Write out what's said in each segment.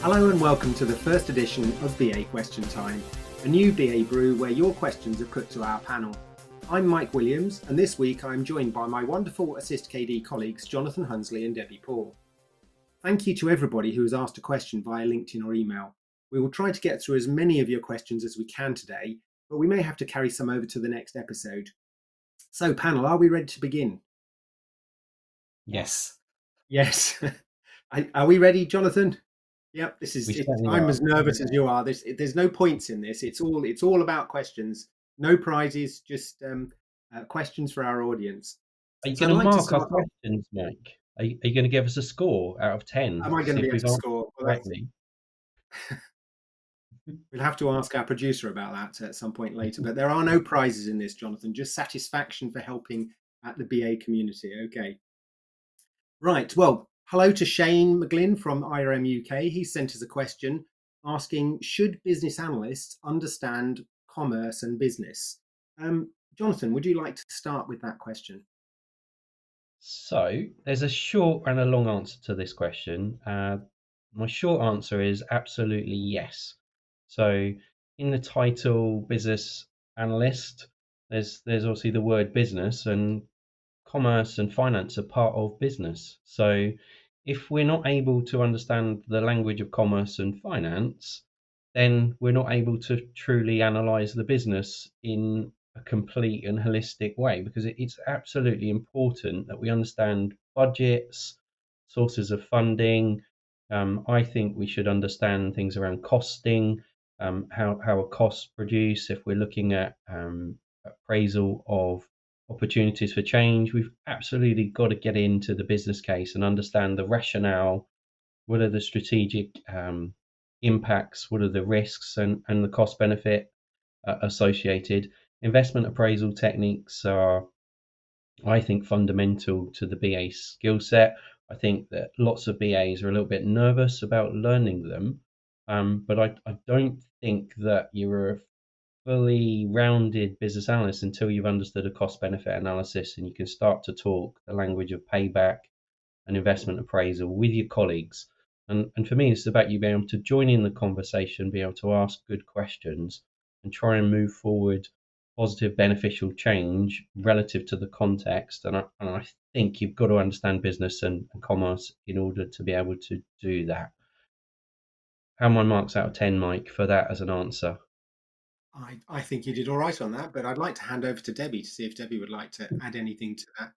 Hello and welcome to the first edition of BA Question Time, a new BA brew where your questions are put to our panel. I'm Mike Williams, and this week I'm joined by my wonderful Assist KD colleagues Jonathan Hunsley and Debbie Paul. Thank you to everybody who has asked a question via LinkedIn or email. We will try to get through as many of your questions as we can today, but we may have to carry some over to the next episode. So panel, are we ready to begin? Yes. Yes. Are we ready, Jonathan? Yep, I'm as nervous as you are. There's no points in this. It's all about questions. No prizes, just questions for our audience. Are you going to mark our questions, Mike? Are you going to give us a score out of 10? Am I going to be able to score? Correctly? We'll have to ask our producer about that at some point later. But there are no prizes in this, Jonathan. Just satisfaction for helping at the BA community. Okay. Right. Well, hello to Shane McGlynn from IRM UK. He sent us a question asking, should business analysts understand commerce and business? Jonathan, would you like to start with that question? So there's a short and a long answer to this question. My short answer is absolutely yes. So in the title business analyst, there's obviously the word business, and commerce and finance are part of business. So if we're not able to understand the language of commerce and finance, then we're not able to truly analyze the business in a complete and holistic way, because it's absolutely important that we understand budgets, sources of funding. I think we should understand things around costing, how a cost produce. If we're looking at appraisal of opportunities for change, we've absolutely got to get into the business case and understand the rationale. What are the strategic impacts? What are the risks and the cost benefit associated? Investment appraisal techniques are, I think, fundamental to the BA skill set. I think that lots of BAs are a little bit nervous about learning them, but I don't think that you're a fully rounded business analyst until you've understood a cost benefit analysis and you can start to talk the language of payback and investment appraisal with your colleagues. And for me, it's about you being able to join in the conversation, be able to ask good questions and try and move forward positive, beneficial change relative to the context. And I think you've got to understand business and commerce in order to be able to do that. How are my marks out of 10, Mike, for that as an answer? I think you did all right on that, but I'd like to hand over to Debbie to see if Debbie would like to add anything to that.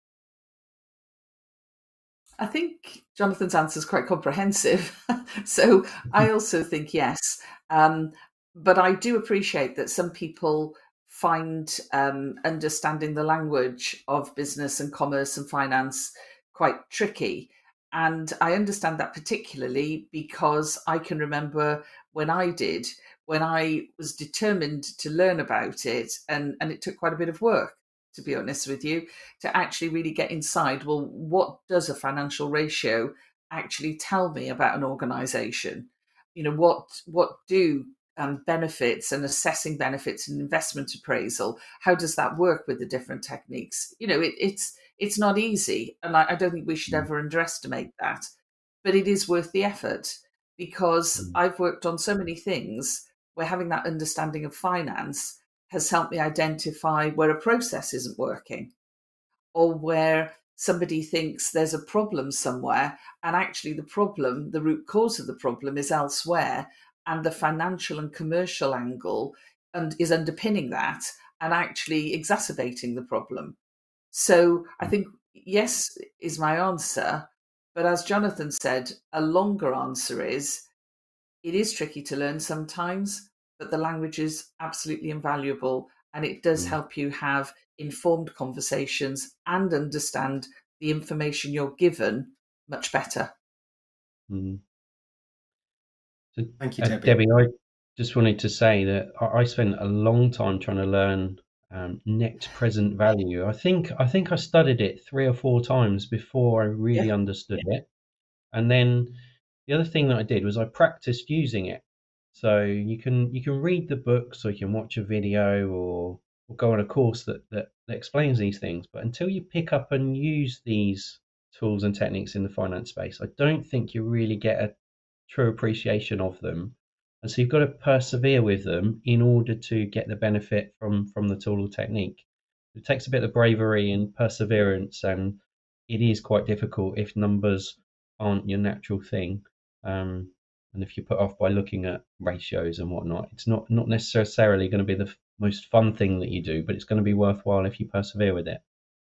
I think Jonathan's answer is quite comprehensive. So I also think yes. But I do appreciate that some people find understanding the language of business and commerce and finance quite tricky. And I understand that particularly because I can remember when I was determined to learn about it, and it took quite a bit of work, to be honest with you, to actually really get inside, well, what does a financial ratio actually tell me about an organization? You know, what do benefits and assessing benefits and investment appraisal, how does that work with the different techniques? You know, it's not easy, and I don't think we should ever underestimate that, but it is worth the effort, because I've worked on so many things where having that understanding of finance has helped me identify where a process isn't working, or where somebody thinks there's a problem somewhere and actually the root cause of the problem is elsewhere, and the financial and commercial angle is underpinning that and actually exacerbating the problem. So I think yes is my answer, but as Jonathan said, a longer answer is, it is tricky to learn sometimes, but the language is absolutely invaluable, and it does help you have informed conversations and understand the information you're given much better. So, thank you, Debbie. Debbie, I just wanted to say that I spent a long time trying to learn net present value. I think I studied it 3 or 4 times before I really understood it. And then the other thing that I did was I practiced using it. So you can read the books, or you can watch a video, or go on a course that explains these things. But until you pick up and use these tools and techniques in the finance space, I don't think you really get true appreciation of them. And so you've got to persevere with them in order to get the benefit from the tool or technique. It takes a bit of bravery and perseverance, and it is quite difficult if numbers aren't your natural thing. And if you're put off by looking at ratios and whatnot, it's not necessarily going to be the most fun thing that you do, but it's going to be worthwhile if you persevere with it.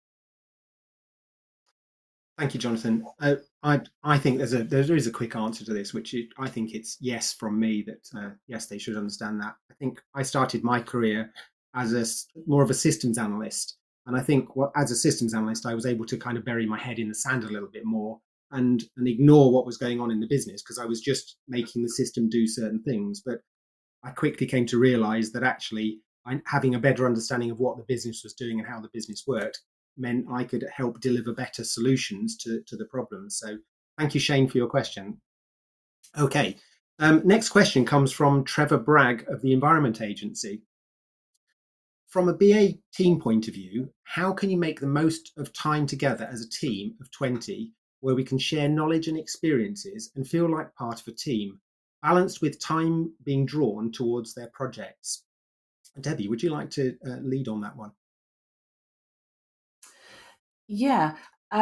Thank you, Jonathan. I think there is a quick answer to this, I think it's yes from me, that yes, they should understand that. I think I started my career as more of a systems analyst, and I think as a systems analyst, I was able to kind of bury my head in the sand a little bit more and ignore what was going on in the business, because I was just making the system do certain things. But I quickly came to realize that actually having a better understanding of what the business was doing and how the business worked meant I could help deliver better solutions to the problems. So thank you, Shane, for your question. Okay, next question comes from Trevor Bragg of the Environment Agency. From a BA team point of view, how can you make the most of time together as a team of 20 where we can share knowledge and experiences and feel like part of a team, balanced with time being drawn towards their projects? Debbie, would you like to lead on that one? Yeah.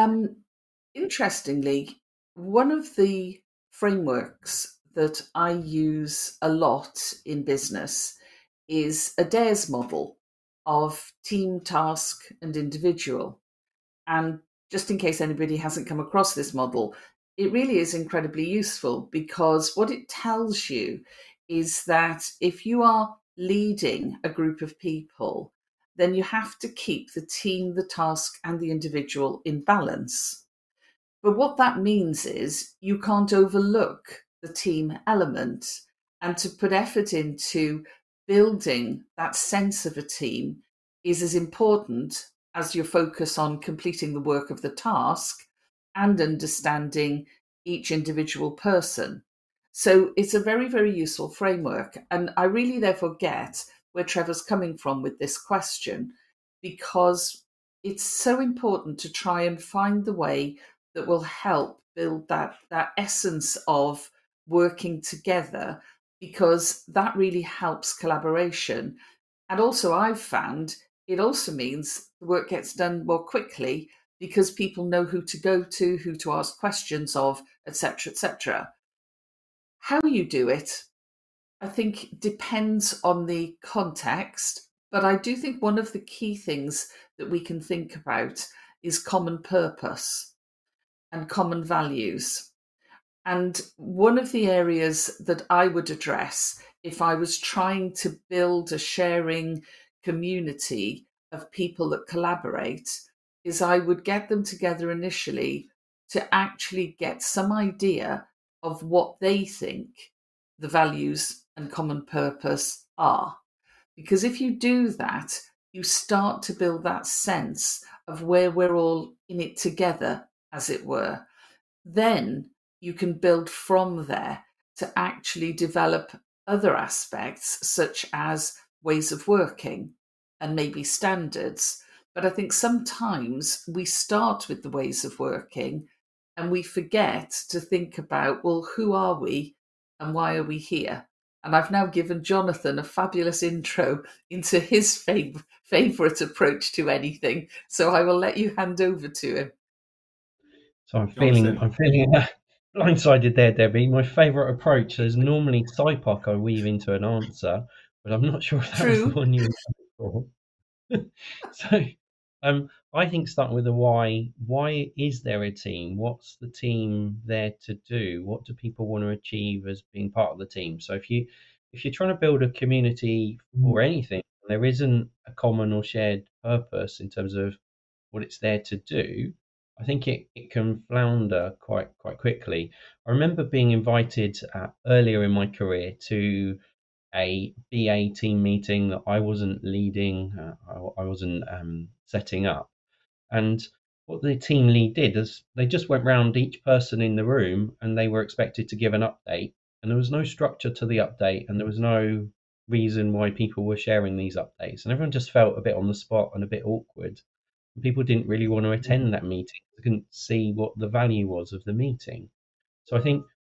Interestingly, one of the frameworks that I use a lot in business is a DARES model of team, task, and individual. And just in case anybody hasn't come across this model, it really is incredibly useful, because what it tells you is that if you are leading a group of people, then you have to keep the team, the task, and the individual in balance. But what that means is you can't overlook the team element, and to put effort into building that sense of a team is as important as your focus on completing the work of the task and understanding each individual person. So it's a very, very useful framework. And I really therefore get where Trevor's coming from with this question, because it's so important to try and find the way that will help build that essence of working together, because that really helps collaboration. And also I've found it also means the work gets done more quickly, because people know who to go to, who to ask questions of, etc., etc. How you do it, I think, depends on the context, but I do think one of the key things that we can think about is common purpose and common values. And one of the areas that I would address if I was trying to build a sharing community of people that collaborate is I would get them together initially to actually get some idea of what they think the values and common purpose are. Because if you do that, you start to build that sense of where we're all in it together, as it were. Then you can build from there to actually develop other aspects, such as ways of working and maybe standards. But I think sometimes we start with the ways of working and we forget to think about, well, who are we and why are we here? And I've now given Jonathan a fabulous intro into his favourite approach to anything. So I will let you hand over to him. So I'm feeling blindsided there, Debbie. My favourite approach is normally SIPOC I weave into an answer, but I'm not sure if that was the one you were for. So I think starting with the why. Why is there a team? What's the team there to do? What do people want to achieve as being part of the team? So if you're trying to build a community or anything, there isn't a common or shared purpose in terms of what it's there to do, I think it can flounder quite quickly. I remember being invited earlier in my career to a BA team meeting that I wasn't leading, I wasn't setting up. And what the team lead did is they just went round each person in the room and they were expected to give an update. And there was no structure to the update and there was no reason why people were sharing these updates. And everyone just felt a bit on the spot and a bit awkward. And people didn't really want to attend that meeting. They couldn't see what the value was of the meeting. So I think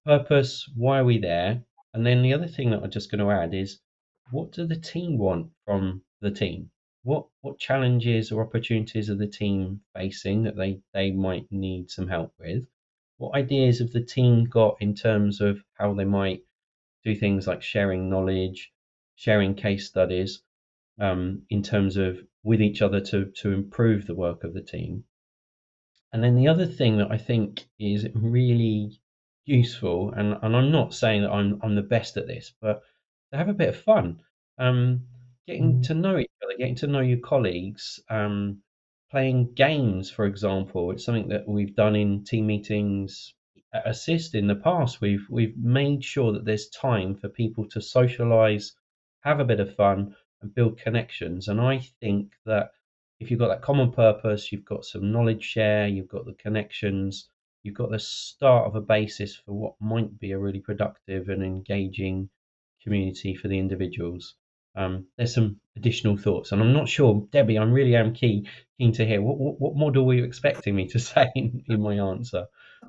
purpose, why are we there? And then the other thing that I'm just going to add is, what do the team want from the team? What challenges or opportunities are the team facing that they might need some help with? What ideas have the team got in terms of how they might do things like sharing knowledge, sharing case studies, in terms of with each other to improve the work of the team? And then the other thing that I think is really useful, and I'm not saying that I'm the best at this, but to have a bit of fun, getting to know each other, getting to know your colleagues, playing games, for example. It's something that we've done in team meetings at Assist in the past. We've made sure that there's time for people to socialize, have a bit of fun, and build connections. And I think that if you've got that common purpose, you've got some knowledge share, you've got the connections, you've got the start of a basis for what might be a really productive and engaging community for the individuals. There's some additional thoughts, and I'm not sure, Debbie. I really am keen to hear what model were you expecting me to say in my answer.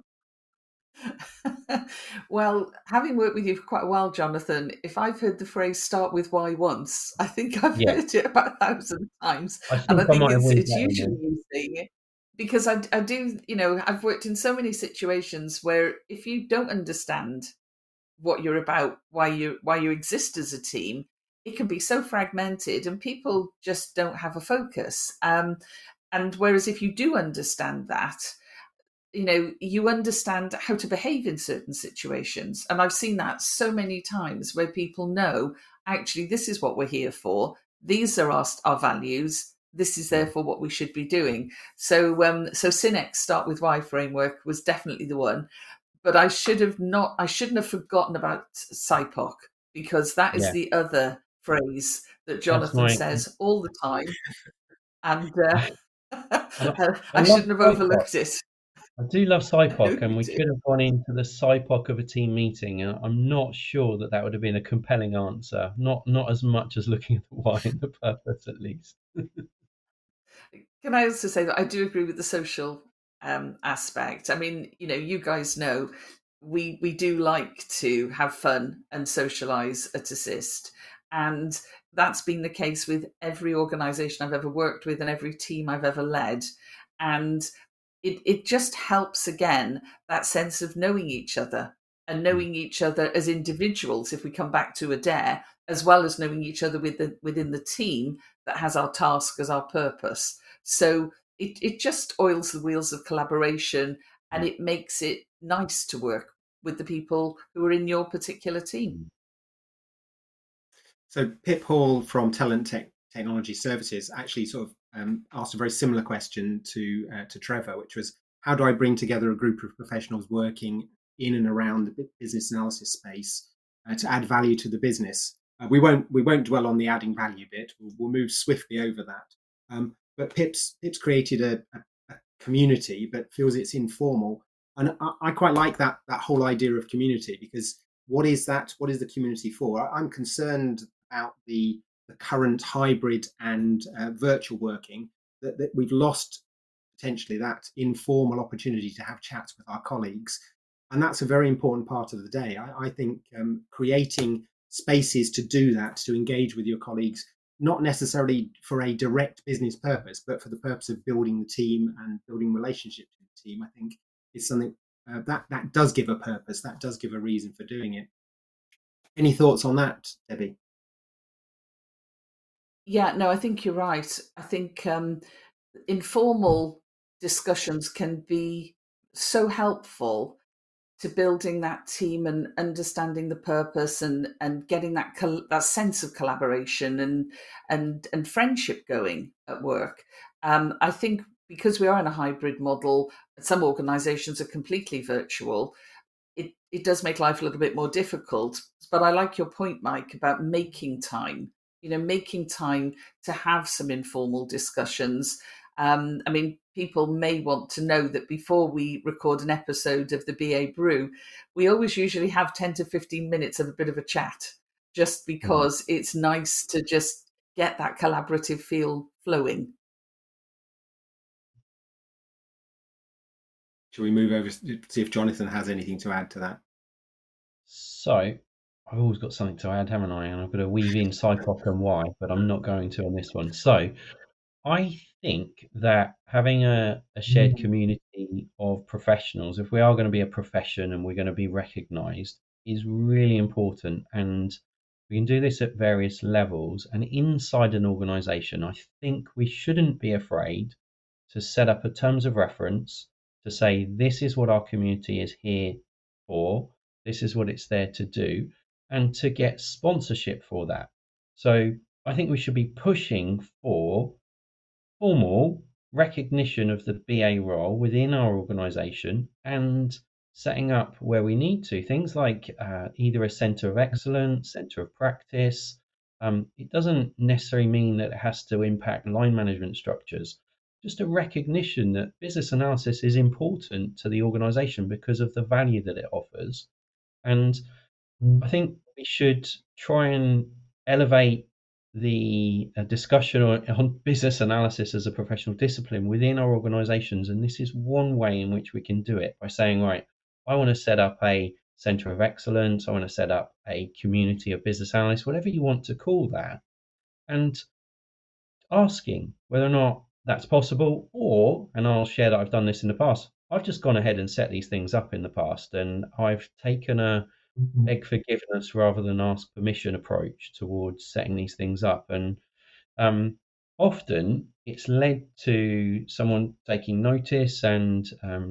Well, having worked with you for quite a while, Jonathan, if I've heard the phrase "start with why" once, I think I've Yeah, heard it about 1,000 times, I and I think I think might have read it's that in usually there. using because I do, I've worked in so many situations where if you don't understand what you're about, why you exist as a team, it can be so fragmented, and people just don't have a focus. And whereas if you do understand that, you understand how to behave in certain situations. And I've seen that so many times where people know, actually, this is what we're here for. These are our values. This is Mm. therefore what we should be doing. So Synex Start With Why framework was definitely the one. But I shouldn't have forgotten about SIPOC, because that is Yeah, the other phrase that that's Jonathan my. says all the time. And And I I love shouldn't have SIPOC. overlooked it. I do love No, SIPOC, and you we do. could have gone into the SIPOC of a team meeting, and I'm not sure that that would have been a compelling answer. Not as much as looking at the why and the purpose, at least. Can I also say that I do agree with the social aspect? I mean, you guys know we do like to have fun and socialize at Assist, and that's been the case with every organisation I've ever worked with and every team I've ever led, and it just helps again that sense of knowing each other and Mm. knowing each other as individuals. If we come back to Adair, as well as knowing each other within the team that has our task as our purpose. So it just oils the wheels of collaboration, and it makes it nice to work with the people who are in your particular team. Mm. So Pip Hall from Technology Services actually sort of asked a very similar question to Trevor, which was, how do I bring together a group of professionals working in and around the business analysis space to add value to the business? We won't dwell on the adding value bit. We'll move swiftly over that. But Pip's created a community, but feels it's informal, and I quite like that whole idea of community, because what is that? What is the community for? I'm concerned about the current hybrid and virtual working, that we've lost potentially that informal opportunity to have chats with our colleagues. And that's a very important part of the day. I think creating spaces to do that, to engage with your colleagues, not necessarily for a direct business purpose, but for the purpose of building the team and building relationships with the team, I think is something that does give a purpose, that does give a reason for doing it. Any thoughts on that, Debbie? Yeah, no, I think you're right. I think informal discussions can be so helpful to building that team and understanding the purpose, and getting that sense of collaboration and friendship going at work. I think because we are in a hybrid model, some organisations are completely virtual. It does make life a little bit more difficult. But I like your point, Mike, about making time. Making time to have some informal discussions. I mean, people may want to know that before we record an episode of the BA Brew, we always usually have 10 to 15 minutes of a bit of a chat, just Mm. because it's nice to just get that collaborative feel flowing. Shall we move over to see if Jonathan has anything to add to that? So I've always got something to add, haven't I? And I've got to weave in psychoc and why, but I'm not going to on this one. So I think that having a shared community of professionals, if we are going to be a profession and we're going to be recognized, is really important. And we can do this at various levels. And inside an organization, I think we shouldn't be afraid to set up a terms of reference to say, this is what our community is here for, this is what it's there to do, and to get sponsorship for that. So I think we should be pushing for formal recognition of the BA role within our organization and setting up where we need to. Things like either a center of excellence, center of practice. It doesn't necessarily mean that it has to impact line management structures. Just a recognition that business analysis is important to the organization because of the value that it offers. And I think we should try and elevate the discussion on business analysis as a professional discipline within our organizations. And this is one way in which we can do it by saying, right, I want to set up a center of excellence. I want to set up a community of business analysts, whatever you want to call that, and asking whether or not that's possible. Or, and I'll share that I've done this in the past, I've just gone ahead and set these things up in the past, and I've taken a beg forgiveness rather than ask permission approach towards setting these things up. And often it's led to someone taking notice and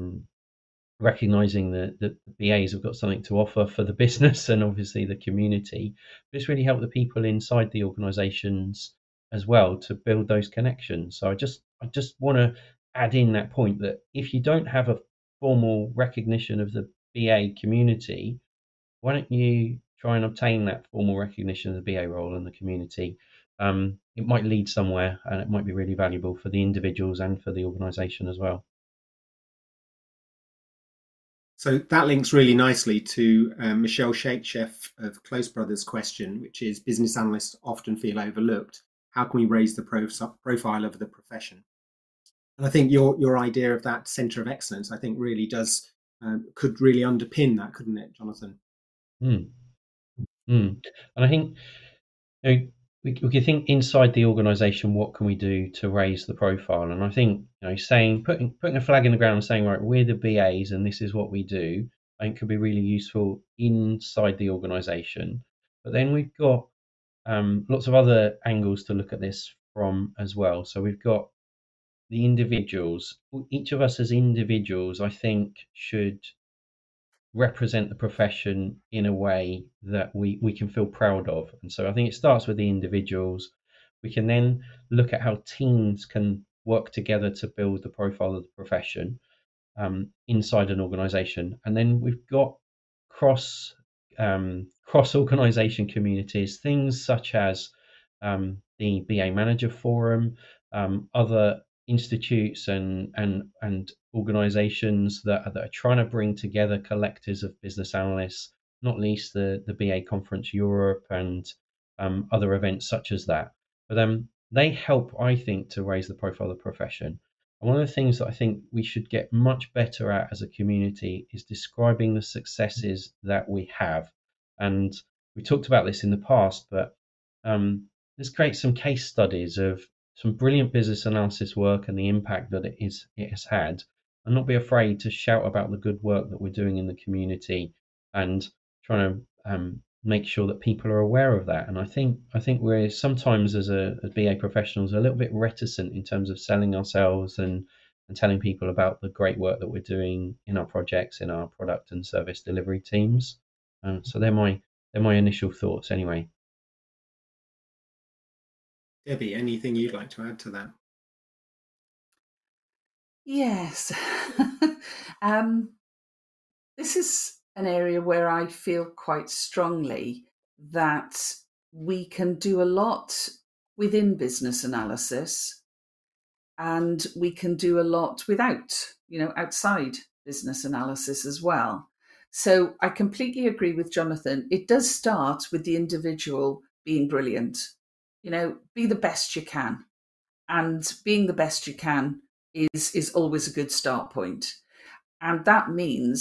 recognizing that the BAs have got something to offer for the business and obviously the community. But it's really helped the people inside the organizations as well to build those connections. So I just want to add in that point that if you don't have a formal recognition of the BA community, why don't you try and obtain that formal recognition of the BA role in the community? It might lead somewhere, and it might be really valuable for the individuals and for the organisation as well. So that links really nicely to Michelle Shakechef of Close Brothers' question, which is, business analysts often feel overlooked. How can we raise the profile of the profession? And I think your idea of that centre of excellence, I think, really does could really underpin that, couldn't it, Jonathan? And I think we can think inside the organisation, what can we do to raise the profile? And I think saying putting a flag in the ground and saying, right, we're the BAs and this is what we do, I think could be really useful inside the organisation. But then we've got lots of other angles to look at this from as well. So we've got the individuals. Each of us as individuals, I think, should represent the profession in a way that we can feel proud of. And so I think it starts with the individuals. We can then look at how teams can work together to build the profile of the profession inside an organization. And then we've got cross organization communities, things such as the BA Manager Forum, other institutes and organizations that are trying to bring together collectives of business analysts, not least the BA Conference Europe and other events such as that. But they help, I think, to raise the profile of the profession. And one of the things that I think we should get much better at as a community is describing the successes that we have. And we talked about this in the past, but let's create some case studies of some brilliant business analysis work and the impact that it has had, and not be afraid to shout about the good work that we're doing in the community and trying to make sure that people are aware of that. And I think we're sometimes as BA professionals a little bit reticent in terms of selling ourselves and telling people about the great work that we're doing in our projects, in our product and service delivery teams. So they're my initial thoughts anyway. Debbie, anything you'd like to add to that? Yes. This is an area where I feel quite strongly that we can do a lot within business analysis, and we can do a lot without, outside business analysis as well. So I completely agree with Jonathan. It does start with the individual being brilliant. Be the best you can. And being the best you can is always a good start point. And that means,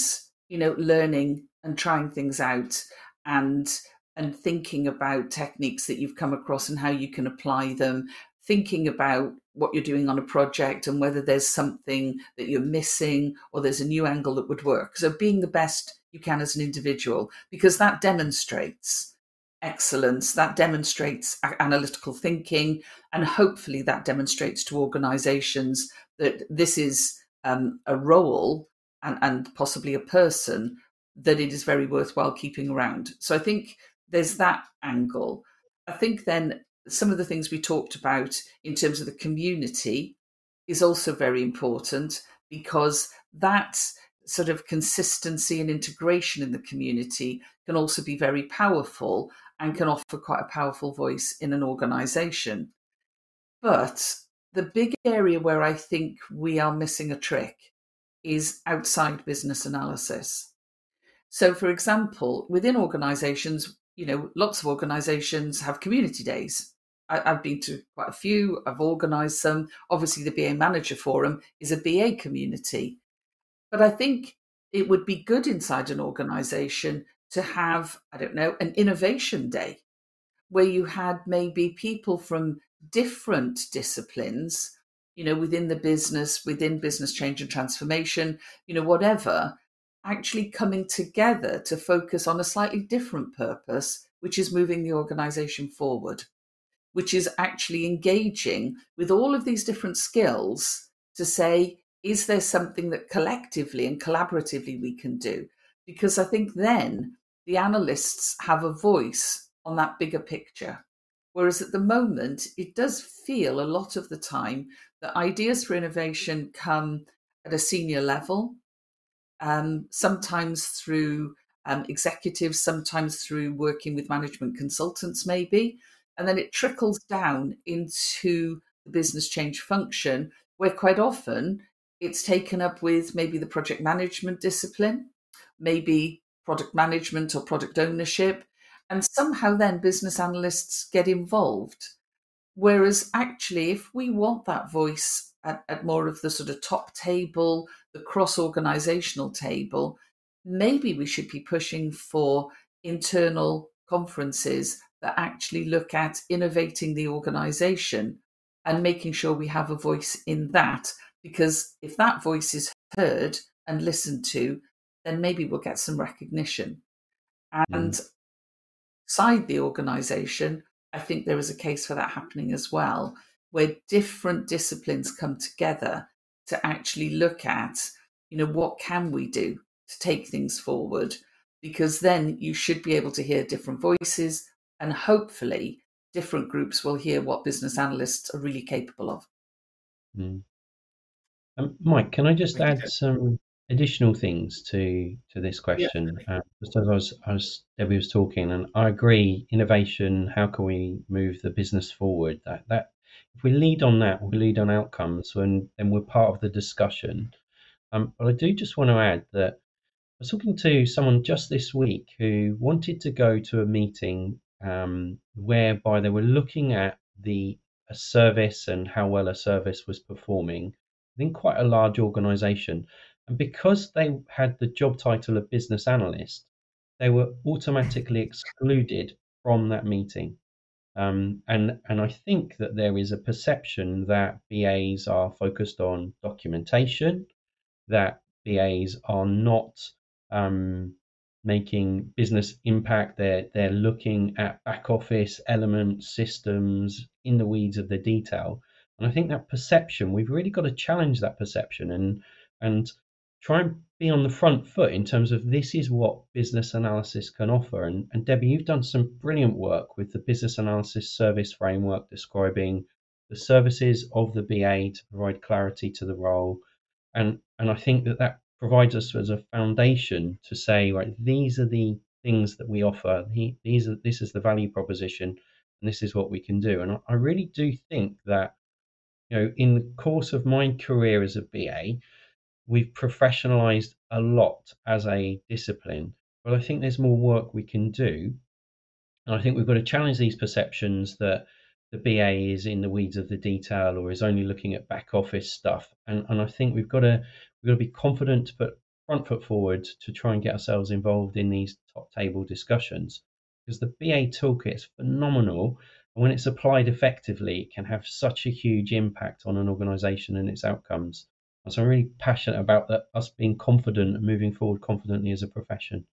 learning and trying things out, and thinking about techniques that you've come across and how you can apply them, thinking about what you're doing on a project and whether there's something that you're missing or there's a new angle that would work. So being the best you can as an individual, because that demonstrates excellence, that demonstrates analytical thinking, and hopefully that demonstrates to organizations that this is a role and possibly a person that it is very worthwhile keeping around. So I think there's that angle. I think then some of the things we talked about in terms of the community is also very important, because that sort of consistency and integration in the community can also be very powerful and can offer quite a powerful voice in an organization. But the big area where I think we are missing a trick is outside business analysis. So, for example, within organizations, lots of organizations have community days. I've been to quite a few, I've organized some. Obviously, the BA Manager Forum is a BA community. But I think it would be good inside an organization to have, an innovation day where you had maybe people from different disciplines, within the business, within business change and transformation, whatever, actually coming together to focus on a slightly different purpose, which is moving the organization forward, which is actually engaging with all of these different skills to say, is there something that collectively and collaboratively we can do? Because I think then the analysts have a voice on that bigger picture. Whereas at the moment, it does feel a lot of the time that ideas for innovation come at a senior level, sometimes through executives, sometimes through working with management consultants, maybe. And then it trickles down into the business change function, where quite often it's taken up with maybe the project management discipline, maybe product management or product ownership. And somehow then business analysts get involved. Whereas actually, if we want that voice at more of the sort of top table, the cross-organizational table, maybe we should be pushing for internal conferences that actually look at innovating the organization and making sure we have a voice in that. Because if that voice is heard and listened to, then maybe we'll get some recognition. And inside the organization, I think there is a case for that happening as well, where different disciplines come together to actually look at, what can we do to take things forward? Because then you should be able to hear different voices, and hopefully different groups will hear what business analysts are really capable of. Mike, can I just add some additional things to this question? Just as Debbie was talking, and I agree, innovation, how can we move the business forward? That if we lead on that, we lead on outcomes, and we're part of the discussion. But I do just want to add that I was talking to someone just this week who wanted to go to a meeting whereby they were looking at a service and how well a service was performing in quite a large organization. And because they had the job title of business analyst, they were automatically excluded from that meeting. And I think that there is a perception that BAs are focused on documentation, that BAs are not making business impact. They're looking at back office elements, systems, in the weeds of the detail. And I think that perception, we've really got to challenge that perception and try and be on the front foot in terms of this is what business analysis can offer. And Debbie, you've done some brilliant work with the business analysis service framework, describing the services of the BA to provide clarity to the role. And I think that provides us as a foundation to say, right, these are the things that we offer. This is the value proposition, and this is what we can do. And I really do think that, in the course of my career as a BA, we've professionalized a lot as a discipline, but I think there's more work we can do. And I think we've got to challenge these perceptions that the BA is in the weeds of the detail or is only looking at back office stuff. And I think we've got to be confident to put front foot forward to try and get ourselves involved in these top table discussions, because the BA toolkit is phenomenal, and when it's applied effectively, it can have such a huge impact on an organisation and its outcomes. And so I'm really passionate about that, us being confident and moving forward confidently as a profession.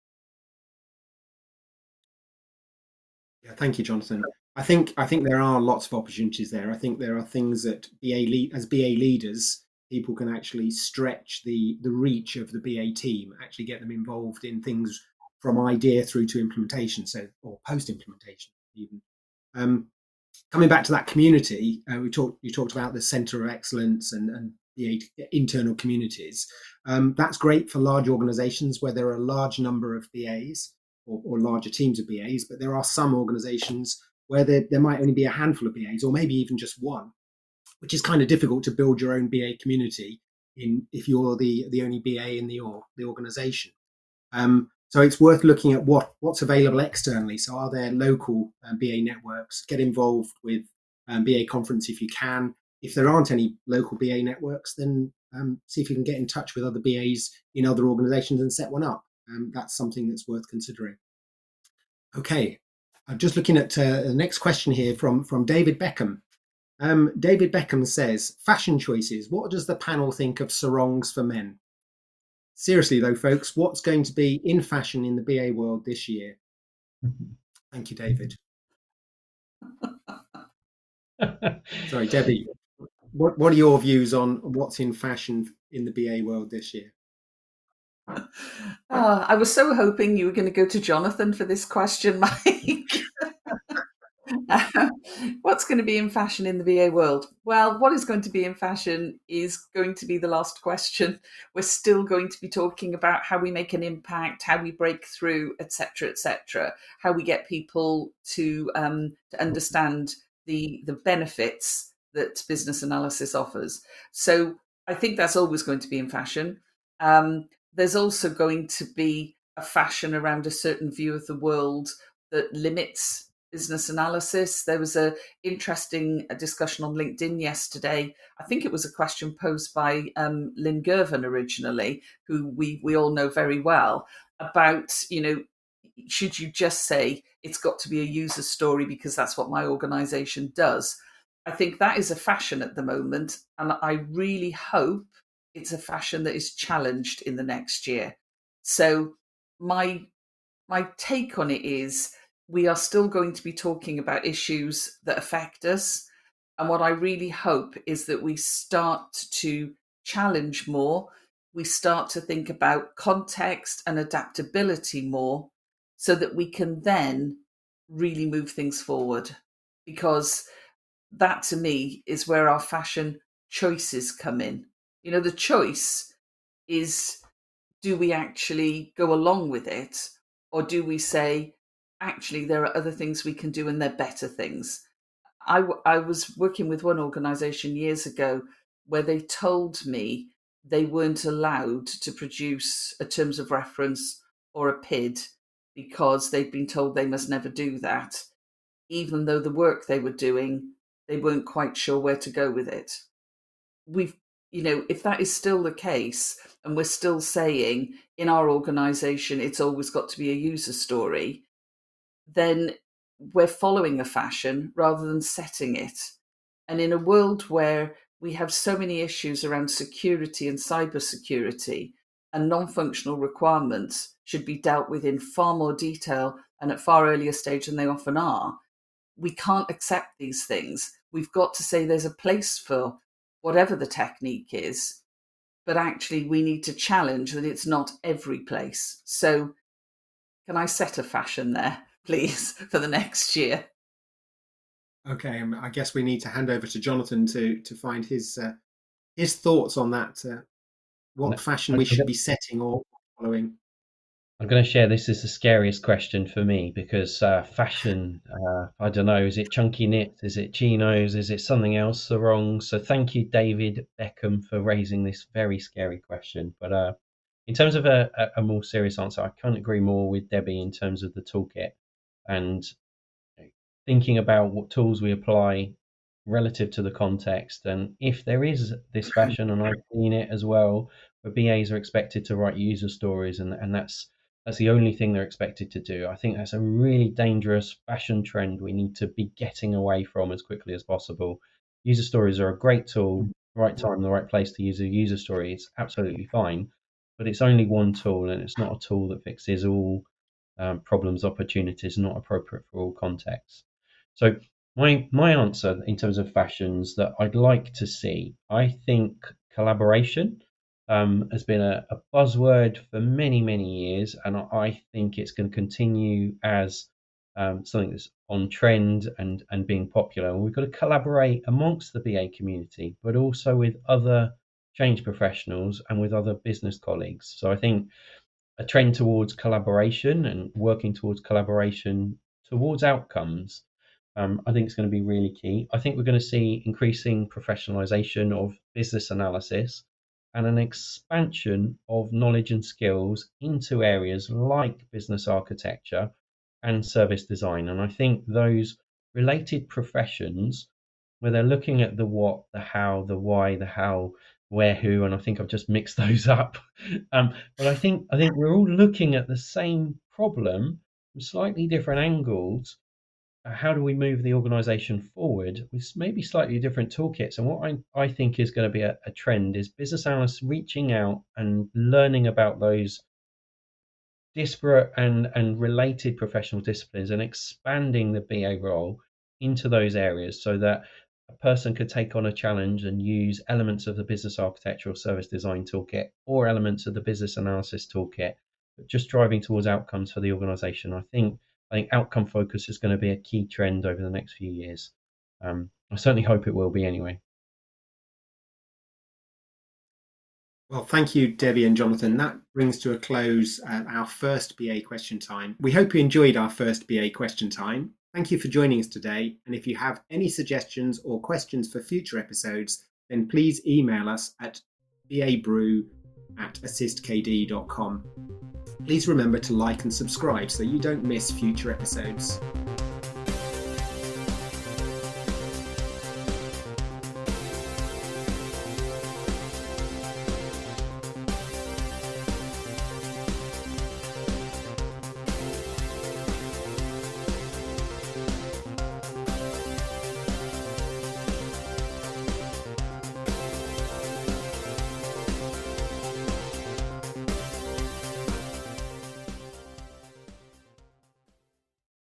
Yeah, thank you, Jonathan. I think there are lots of opportunities there. I think there are things that as BA leaders, people can actually stretch the reach of the BA team, actually get them involved in things from idea through to implementation, or post implementation even. Coming back to that community, you talked about the Centre of Excellence and the internal communities. That's great for large organisations where there are a large number of BAs or larger teams of BAs, but there are some organisations where there might only be a handful of BAs, or maybe even just one, which is kind of difficult to build your own BA community if you're the only BA in the organisation. So it's worth looking at what's available externally. So are there local BA networks? Get involved with BA Conference if you can. If there aren't any local BA networks, then see if you can get in touch with other BAs in other organisations and set one up. That's something that's worth considering. Okay, I'm just looking at the next question here from David Beckham. David Beckham says, fashion choices. What does the panel think of sarongs for men? Seriously though, folks, what's going to be in fashion in the BA world this year? Thank you, David. Sorry, Debbie, what are your views on what's in fashion in the BA world this year? I was so hoping you were going to go to Jonathan for this question, Mike. What's going to be in fashion in the BA world? Well, what is going to be in fashion is going to be the last question. We're still going to be talking about how we make an impact, how we break through, etc., how we get people to understand the benefits that business analysis offers. So I think that's always going to be in fashion. There's also going to be a fashion around a certain view of the world that limits business analysis. There was an interesting discussion on LinkedIn yesterday. I think it was a question posed by Lynn Gervin originally, who we all know very well, about, should you just say it's got to be a user story because that's what my organization does? I think that is a fashion at the moment, and I really hope it's a fashion that is challenged in the next year. So my take on it is, we are still going to be talking about issues that affect us. And what I really hope is that we start to challenge more. We start to think about context and adaptability more, so that we can then really move things forward. Because that, to me, is where our fashion choices come in. The choice is, do we actually go along with it? Or do we say, actually, there are other things we can do and they're better things? I was working with one organisation years ago where they told me they weren't allowed to produce a terms of reference or a PID because they'd been told they must never do that, even though the work they were doing, they weren't quite sure where to go with it. If that is still the case, and we're still saying in our organisation it's always got to be a user story, then we're following a fashion rather than setting it. And in a world where we have so many issues around security and cybersecurity, and non-functional requirements should be dealt with in far more detail and at far earlier stage than they often are, we can't accept these things. We've got to say there's a place for whatever the technique is, but actually we need to challenge that it's not every place. So can I set a fashion there, please, for the next year? Okay, I guess we need to hand over to Jonathan to find his thoughts on that. What fashion we should be setting or following. I'm going to share this as the scariest question for me, because fashion, I don't know, is it chunky knit? Is it chinos? Is it something else? The wrong? So thank you, David Beckham, for raising this very scary question. But in terms of a more serious answer, I can't agree more with Debbie in terms of the toolkit and thinking about what tools we apply relative to the context. And if there is this fashion, and I've seen it as well, where BAs are expected to write user stories, and that's the only thing they're expected to do. I think that's a really dangerous fashion trend we need to be getting away from as quickly as possible. User stories are a great tool, right time, the right place to use a user story. It's absolutely fine, but it's only one tool, and it's not a tool that fixes all problems, opportunities, not appropriate for all contexts. So my answer in terms of fashions that I'd like to see, I think collaboration has been a buzzword for many, many years, and I think it's going to continue as something that's on trend and being popular. And we've got to collaborate amongst the BA community, but also with other change professionals and with other business colleagues. So I think a trend towards collaboration and working towards collaboration towards outcomes, I think it's going to be really key. I think we're going to see increasing professionalization of business analysis and an expansion of knowledge and skills into areas like business architecture and service design. And I think those related professions, where they're looking at the what, the how, the why, the how, where, who, and I think I've just mixed those up. But I think we're all looking at the same problem from slightly different angles. How do we move the organisation forward with maybe slightly different toolkits? And what I think is going to be a trend is business analysts reaching out and learning about those disparate and related professional disciplines and expanding the BA role into those areas so that a person could take on a challenge and use elements of the business architecture or service design toolkit or elements of the business analysis toolkit, but just driving towards outcomes for the organisation. I think outcome focus is going to be a key trend over the next few years. I certainly hope it will be anyway. Well, thank you, Debbie and Jonathan. That brings to a close our first BA question time. We hope you enjoyed our first BA question time. Thank you for joining us today. And if you have any suggestions or questions for future episodes, then please email us at babrew@assistkd.com. Please remember to like and subscribe so you don't miss future episodes.